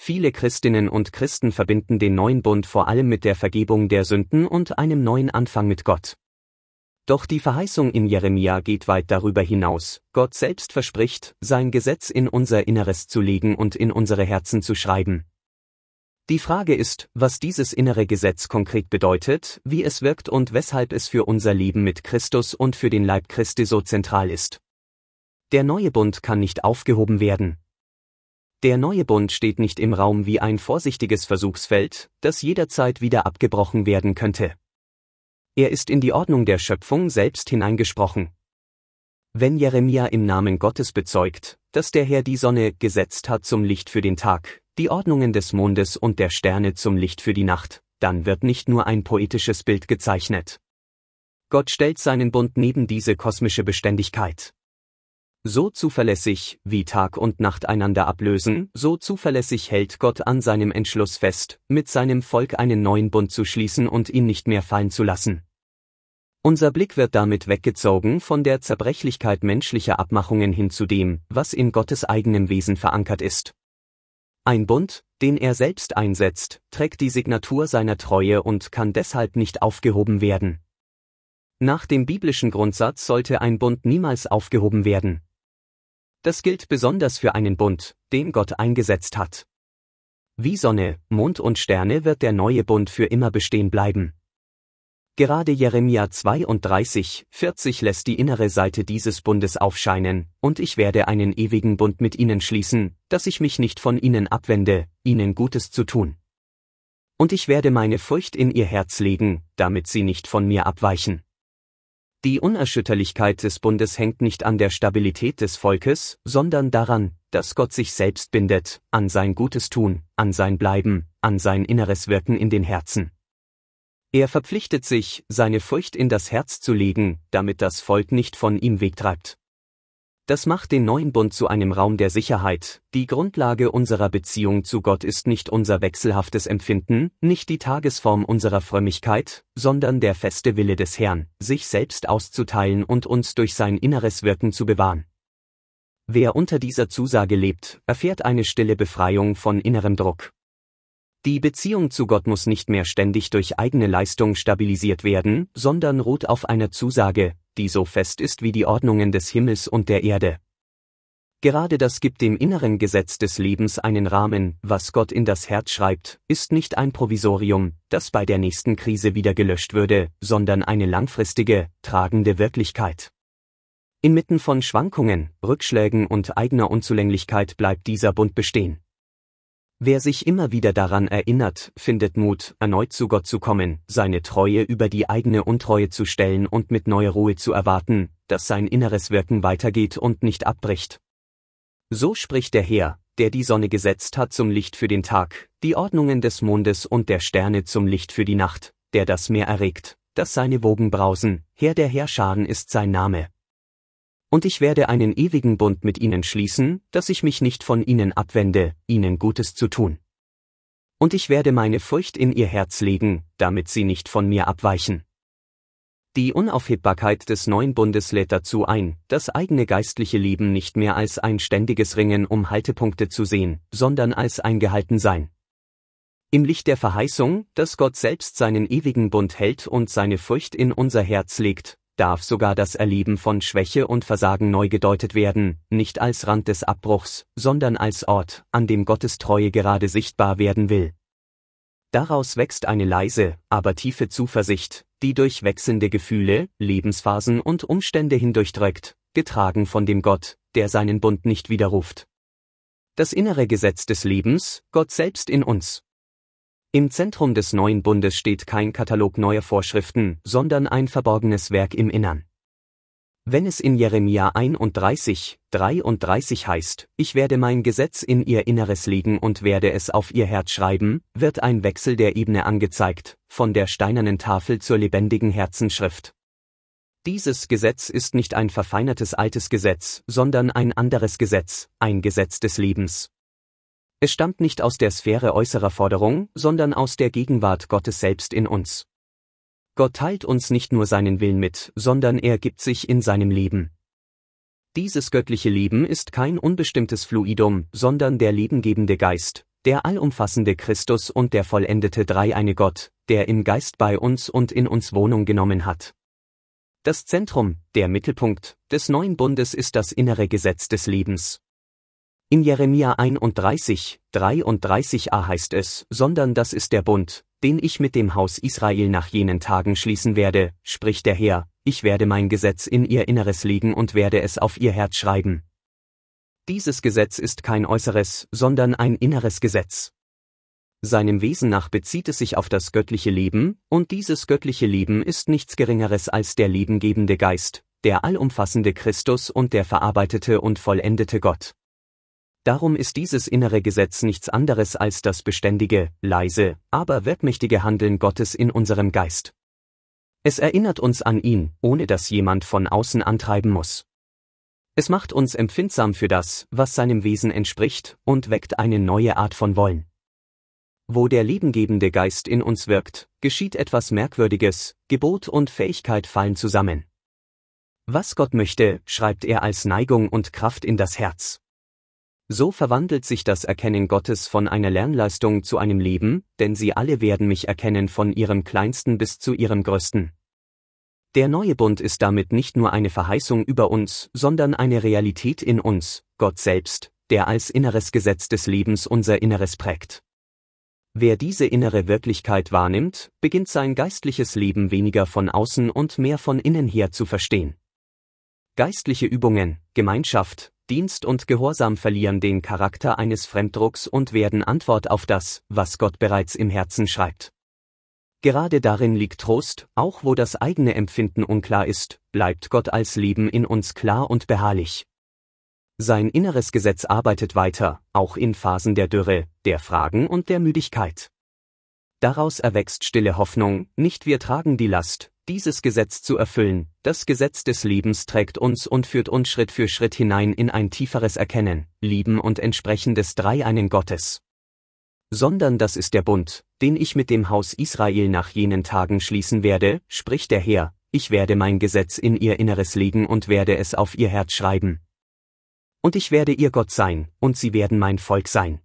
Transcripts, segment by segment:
Viele Christinnen und Christen verbinden den neuen Bund vor allem mit der Vergebung der Sünden und einem neuen Anfang mit Gott. Doch die Verheißung in Jeremia geht weit darüber hinaus. Gott selbst verspricht, sein Gesetz in unser Inneres zu legen und in unsere Herzen zu schreiben. Die Frage ist, was dieses innere Gesetz konkret bedeutet, wie es wirkt und weshalb es für unser Leben mit Christus und für den Leib Christi so zentral ist. Der neue Bund kann nicht aufgehoben werden. Der neue Bund steht nicht im Raum wie ein vorsichtiges Versuchsfeld, das jederzeit wieder abgebrochen werden könnte. Er ist in die Ordnung der Schöpfung selbst hineingesprochen. Wenn Jeremia im Namen Gottes bezeugt, dass der Herr die Sonne gesetzt hat zum Licht für den Tag, die Ordnungen des Mondes und der Sterne zum Licht für die Nacht, dann wird nicht nur ein poetisches Bild gezeichnet. Gott stellt seinen Bund neben diese kosmische Beständigkeit. So zuverlässig, wie Tag und Nacht einander ablösen, so zuverlässig hält Gott an seinem Entschluss fest, mit seinem Volk einen neuen Bund zu schließen und ihn nicht mehr fallen zu lassen. Unser Blick wird damit weggezogen von der Zerbrechlichkeit menschlicher Abmachungen hin zu dem, was in Gottes eigenem Wesen verankert ist. Ein Bund, den er selbst einsetzt, trägt die Signatur seiner Treue und kann deshalb nicht aufgehoben werden. Nach dem biblischen Grundsatz sollte ein Bund niemals aufgehoben werden. Das gilt besonders für einen Bund, den Gott eingesetzt hat. Wie Sonne, Mond und Sterne wird der neue Bund für immer bestehen bleiben. Gerade Jeremia 32,40 lässt die innere Seite dieses Bundes aufscheinen, und ich werde einen ewigen Bund mit ihnen schließen, dass ich mich nicht von ihnen abwende, ihnen Gutes zu tun. Und ich werde meine Furcht in ihr Herz legen, damit sie nicht von mir abweichen. Die Unerschütterlichkeit des Bundes hängt nicht an der Stabilität des Volkes, sondern daran, dass Gott sich selbst bindet, an sein Gutes tun, an sein Bleiben, an sein inneres Wirken in den Herzen. Er verpflichtet sich, seine Furcht in das Herz zu legen, damit das Volk nicht von ihm wegtreibt. Das macht den neuen Bund zu einem Raum der Sicherheit. Die Grundlage unserer Beziehung zu Gott ist nicht unser wechselhaftes Empfinden, nicht die Tagesform unserer Frömmigkeit, sondern der feste Wille des Herrn, sich selbst auszuteilen und uns durch sein inneres Wirken zu bewahren. Wer unter dieser Zusage lebt, erfährt eine stille Befreiung von innerem Druck. Die Beziehung zu Gott muss nicht mehr ständig durch eigene Leistung stabilisiert werden, sondern ruht auf einer Zusage, die so fest ist wie die Ordnungen des Himmels und der Erde. Gerade das gibt dem inneren Gesetz des Lebens einen Rahmen. Was Gott in das Herz schreibt, ist nicht ein Provisorium, das bei der nächsten Krise wieder gelöscht würde, sondern eine langfristige, tragende Wirklichkeit. Inmitten von Schwankungen, Rückschlägen und eigener Unzulänglichkeit bleibt dieser Bund bestehen. Wer sich immer wieder daran erinnert, findet Mut, erneut zu Gott zu kommen, seine Treue über die eigene Untreue zu stellen und mit neuer Ruhe zu erwarten, dass sein inneres Wirken weitergeht und nicht abbricht. So spricht der Herr, der die Sonne gesetzt hat zum Licht für den Tag, die Ordnungen des Mondes und der Sterne zum Licht für die Nacht, der das Meer erregt, dass seine Wogen brausen, Herr der Heerscharen ist sein Name. Und ich werde einen ewigen Bund mit ihnen schließen, dass ich mich nicht von ihnen abwende, ihnen Gutes zu tun. Und ich werde meine Furcht in ihr Herz legen, damit sie nicht von mir abweichen. Die Unaufhebbarkeit des neuen Bundes lädt dazu ein, das eigene geistliche Leben nicht mehr als ein ständiges Ringen um Haltepunkte zu sehen, sondern als ein Gehaltensein. Im Licht der Verheißung, dass Gott selbst seinen ewigen Bund hält und seine Furcht in unser Herz legt, darf sogar das Erleben von Schwäche und Versagen neu gedeutet werden, nicht als Rand des Abbruchs, sondern als Ort, an dem Gottes Treue gerade sichtbar werden will. Daraus wächst eine leise, aber tiefe Zuversicht, die durch wechselnde Gefühle, Lebensphasen und Umstände hindurchdrückt, getragen von dem Gott, der seinen Bund nicht widerruft. Das innere Gesetz des Lebens, Gott selbst in uns. Im Zentrum des neuen Bundes steht kein Katalog neuer Vorschriften, sondern ein verborgenes Werk im Innern. Wenn es in Jeremia 31,33 heißt, ich werde mein Gesetz in ihr Inneres legen und werde es auf ihr Herz schreiben, wird ein Wechsel der Ebene angezeigt, von der steinernen Tafel zur lebendigen Herzensschrift. Dieses Gesetz ist nicht ein verfeinertes altes Gesetz, sondern ein anderes Gesetz, ein Gesetz des Lebens. Es stammt nicht aus der Sphäre äußerer Forderung, sondern aus der Gegenwart Gottes selbst in uns. Gott teilt uns nicht nur seinen Willen mit, sondern er gibt sich in seinem Leben. Dieses göttliche Leben ist kein unbestimmtes Fluidum, sondern der lebengebende Geist, der allumfassende Christus und der vollendete dreieine Gott, der im Geist bei uns und in uns Wohnung genommen hat. Das Zentrum, der Mittelpunkt, des neuen Bundes ist das innere Gesetz des Lebens. In Jeremia 31, 33a heißt es, sondern das ist der Bund, den ich mit dem Haus Israel nach jenen Tagen schließen werde, spricht der Herr, ich werde mein Gesetz in ihr Inneres legen und werde es auf ihr Herz schreiben. Dieses Gesetz ist kein äußeres, sondern ein inneres Gesetz. Seinem Wesen nach bezieht es sich auf das göttliche Leben, und dieses göttliche Leben ist nichts Geringeres als der lebengebende Geist, der allumfassende Christus und der verarbeitete und vollendete Gott. Darum ist dieses innere Gesetz nichts anderes als das beständige, leise, aber wirkmächtige Handeln Gottes in unserem Geist. Es erinnert uns an ihn, ohne dass jemand von außen antreiben muss. Es macht uns empfindsam für das, was seinem Wesen entspricht, und weckt eine neue Art von Wollen. Wo der lebengebende Geist in uns wirkt, geschieht etwas Merkwürdiges, Gebot und Fähigkeit fallen zusammen. Was Gott möchte, schreibt er als Neigung und Kraft in das Herz. So verwandelt sich das Erkennen Gottes von einer Lernleistung zu einem Leben, denn sie alle werden mich erkennen von ihrem Kleinsten bis zu ihrem Größten. Der neue Bund ist damit nicht nur eine Verheißung über uns, sondern eine Realität in uns, Gott selbst, der als inneres Gesetz des Lebens unser Inneres prägt. Wer diese innere Wirklichkeit wahrnimmt, beginnt sein geistliches Leben weniger von außen und mehr von innen her zu verstehen. Geistliche Übungen, Gemeinschaft, Dienst und Gehorsam verlieren den Charakter eines Fremddrucks und werden Antwort auf das, was Gott bereits im Herzen schreibt. Gerade darin liegt Trost, auch wo das eigene Empfinden unklar ist, bleibt Gott als Leben in uns klar und beharrlich. Sein inneres Gesetz arbeitet weiter, auch in Phasen der Dürre, der Fragen und der Müdigkeit. Daraus erwächst stille Hoffnung, nicht wir tragen die Last, dieses Gesetz zu erfüllen, das Gesetz des Lebens trägt uns und führt uns Schritt für Schritt hinein in ein tieferes Erkennen, Lieben und Entsprechen des dreieinen Gottes. Sondern das ist der Bund, den ich mit dem Haus Israel nach jenen Tagen schließen werde, spricht der Herr, ich werde mein Gesetz in ihr Inneres legen und werde es auf ihr Herz schreiben. Und ich werde ihr Gott sein, und sie werden mein Volk sein.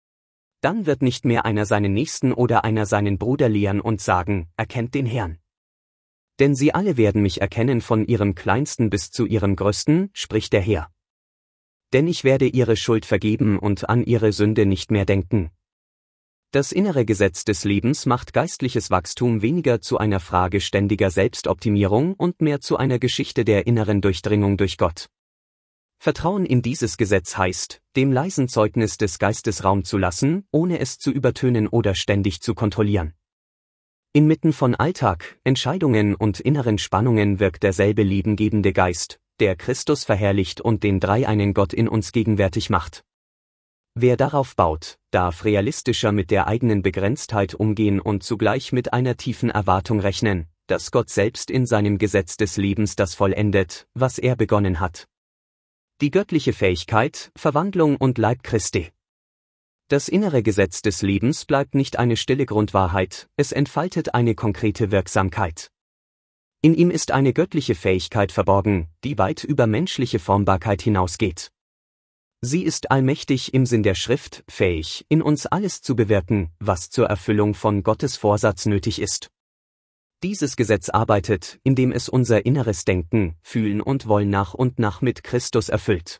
Dann wird nicht mehr einer seinen Nächsten oder einer seinen Bruder lehren und sagen, erkennt den Herrn. Denn sie alle werden mich erkennen von ihrem Kleinsten bis zu ihrem Größten, spricht der Herr. Denn ich werde ihre Schuld vergeben und an ihre Sünde nicht mehr denken. Das innere Gesetz des Lebens macht geistliches Wachstum weniger zu einer Frage ständiger Selbstoptimierung und mehr zu einer Geschichte der inneren Durchdringung durch Gott. Vertrauen in dieses Gesetz heißt, dem leisen Zeugnis des Geistes Raum zu lassen, ohne es zu übertönen oder ständig zu kontrollieren. Inmitten von Alltag, Entscheidungen und inneren Spannungen wirkt derselbe liebengebende Geist, der Christus verherrlicht und den dreieinen Gott in uns gegenwärtig macht. Wer darauf baut, darf realistischer mit der eigenen Begrenztheit umgehen und zugleich mit einer tiefen Erwartung rechnen, dass Gott selbst in seinem Gesetz des Lebens das vollendet, was er begonnen hat. Die göttliche Fähigkeit, Verwandlung und Leib Christi. Das innere Gesetz des Lebens bleibt nicht eine stille Grundwahrheit, es entfaltet eine konkrete Wirksamkeit. In ihm ist eine göttliche Fähigkeit verborgen, die weit über menschliche Formbarkeit hinausgeht. Sie ist allmächtig im Sinn der Schrift, fähig, in uns alles zu bewirken, was zur Erfüllung von Gottes Vorsatz nötig ist. Dieses Gesetz arbeitet, indem es unser inneres Denken, Fühlen und Wollen nach und nach mit Christus erfüllt.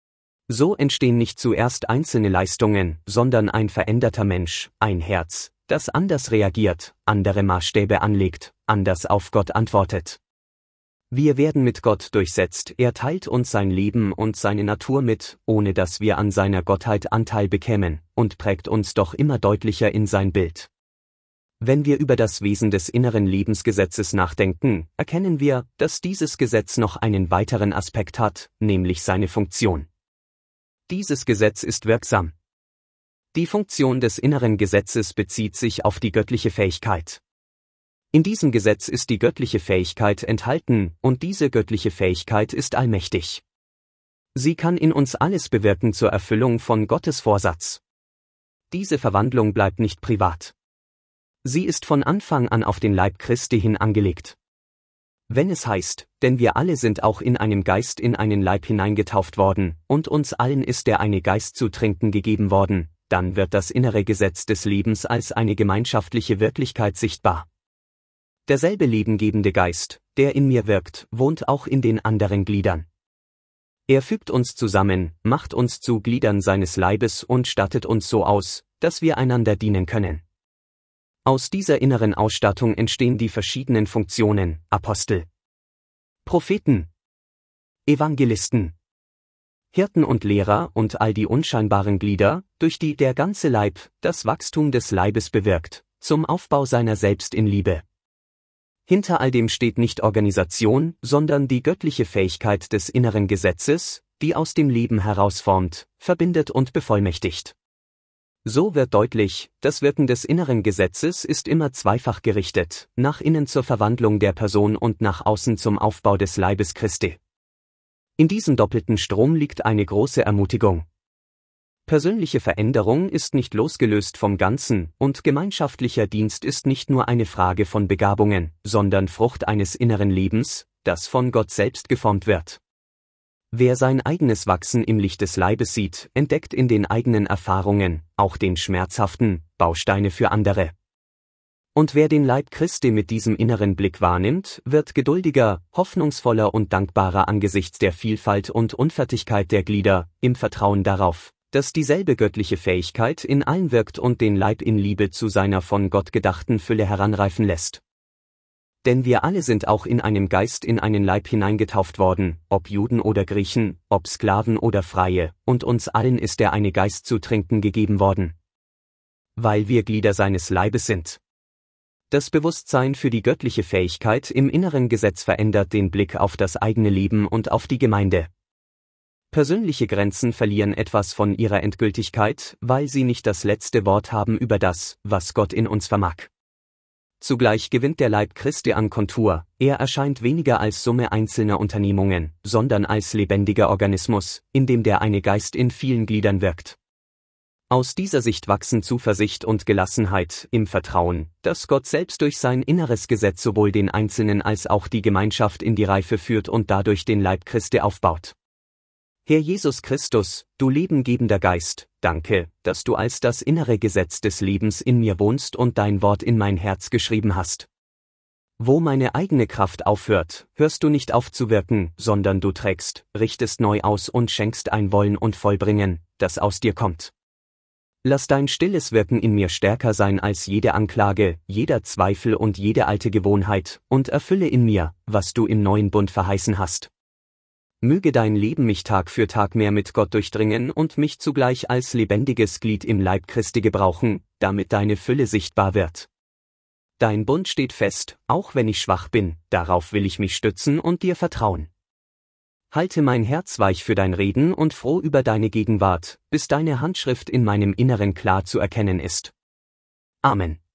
So entstehen nicht zuerst einzelne Leistungen, sondern ein veränderter Mensch, ein Herz, das anders reagiert, andere Maßstäbe anlegt, anders auf Gott antwortet. Wir werden mit Gott durchsetzt, er teilt uns sein Leben und seine Natur mit, ohne dass wir an seiner Gottheit Anteil bekämen, und prägt uns doch immer deutlicher in sein Bild. Wenn wir über das Wesen des inneren Lebensgesetzes nachdenken, erkennen wir, dass dieses Gesetz noch einen weiteren Aspekt hat, nämlich seine Funktion. Dieses Gesetz ist wirksam. Die Funktion des inneren Gesetzes bezieht sich auf die göttliche Fähigkeit. In diesem Gesetz ist die göttliche Fähigkeit enthalten, und diese göttliche Fähigkeit ist allmächtig. Sie kann in uns alles bewirken zur Erfüllung von Gottes Vorsatz. Diese Verwandlung bleibt nicht privat. Sie ist von Anfang an auf den Leib Christi hin angelegt. Wenn es heißt, denn wir alle sind auch in einem Geist in einen Leib hineingetauft worden, und uns allen ist der eine Geist zu trinken gegeben worden, dann wird das innere Gesetz des Lebens als eine gemeinschaftliche Wirklichkeit sichtbar. Derselbe lebengebende Geist, der in mir wirkt, wohnt auch in den anderen Gliedern. Er fügt uns zusammen, macht uns zu Gliedern seines Leibes und stattet uns so aus, dass wir einander dienen können. Aus dieser inneren Ausstattung entstehen die verschiedenen Funktionen: Apostel, Propheten, Evangelisten, Hirten und Lehrer und all die unscheinbaren Glieder, durch die der ganze Leib das Wachstum des Leibes bewirkt, zum Aufbau seiner selbst in Liebe. Hinter all dem steht nicht Organisation, sondern die göttliche Fähigkeit des inneren Gesetzes, die aus dem Leben herausformt, verbindet und bevollmächtigt. So wird deutlich, das Wirken des inneren Gesetzes ist immer zweifach gerichtet, nach innen zur Verwandlung der Person und nach außen zum Aufbau des Leibes Christi. In diesem doppelten Strom liegt eine große Ermutigung. Persönliche Veränderung ist nicht losgelöst vom Ganzen, und gemeinschaftlicher Dienst ist nicht nur eine Frage von Begabungen, sondern Frucht eines inneren Lebens, das von Gott selbst geformt wird. Wer sein eigenes Wachsen im Licht des Leibes sieht, entdeckt in den eigenen Erfahrungen, auch den schmerzhaften, Bausteine für andere. Und wer den Leib Christi mit diesem inneren Blick wahrnimmt, wird geduldiger, hoffnungsvoller und dankbarer angesichts der Vielfalt und Unfertigkeit der Glieder, im Vertrauen darauf, dass dieselbe göttliche Fähigkeit in allen wirkt und den Leib in Liebe zu seiner von Gott gedachten Fülle heranreifen lässt. Denn wir alle sind auch in einem Geist in einen Leib hineingetauft worden, ob Juden oder Griechen, ob Sklaven oder Freie, und uns allen ist der eine Geist zu trinken gegeben worden. Weil wir Glieder seines Leibes sind. Das Bewusstsein für die göttliche Fähigkeit im inneren Gesetz verändert den Blick auf das eigene Leben und auf die Gemeinde. Persönliche Grenzen verlieren etwas von ihrer Endgültigkeit, weil sie nicht das letzte Wort haben über das, was Gott in uns vermag. Zugleich gewinnt der Leib Christi an Kontur, er erscheint weniger als Summe einzelner Unternehmungen, sondern als lebendiger Organismus, in dem der eine Geist in vielen Gliedern wirkt. Aus dieser Sicht wachsen Zuversicht und Gelassenheit im Vertrauen, dass Gott selbst durch sein inneres Gesetz sowohl den Einzelnen als auch die Gemeinschaft in die Reife führt und dadurch den Leib Christi aufbaut. Herr Jesus Christus, du lebengebender Geist, danke, dass du als das innere Gesetz des Lebens in mir wohnst und dein Wort in mein Herz geschrieben hast. Wo meine eigene Kraft aufhört, hörst du nicht auf zu wirken, sondern du trägst, richtest neu aus und schenkst ein Wollen und Vollbringen, das aus dir kommt. Lass dein stilles Wirken in mir stärker sein als jede Anklage, jeder Zweifel und jede alte Gewohnheit, und erfülle in mir, was du im neuen Bund verheißen hast. Möge dein Leben mich Tag für Tag mehr mit Gott durchdringen und mich zugleich als lebendiges Glied im Leib Christi gebrauchen, damit deine Fülle sichtbar wird. Dein Bund steht fest, auch wenn ich schwach bin, darauf will ich mich stützen und dir vertrauen. Halte mein Herz weich für dein Reden und froh über deine Gegenwart, bis deine Handschrift in meinem Inneren klar zu erkennen ist. Amen.